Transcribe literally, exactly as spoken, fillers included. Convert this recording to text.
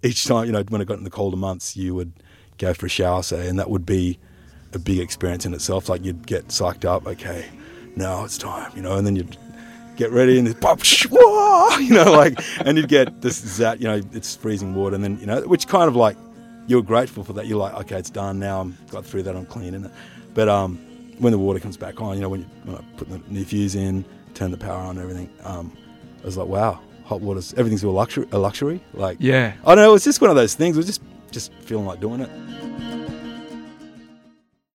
each time, you know, when it got in the colder months, you would go for a shower, say, and that would be a big experience in itself. Like you'd get psyched up, okay, now it's time, you know, and then you'd get ready and it's pop, whoa, you know, like, and you'd get this, that, you know, it's freezing water, and then, you know, which kind of like, you're grateful for that. You're like, okay, it's done now. I'm got through that. I'm clean in it. But um, when the water comes back on, you know, when, you, when I put the new fuse in, turn the power on, and everything, um, I was like, wow, hot water's everything's a luxury. A luxury. Like, yeah, I don't know. It was just one of those things. It was just just feeling like doing it.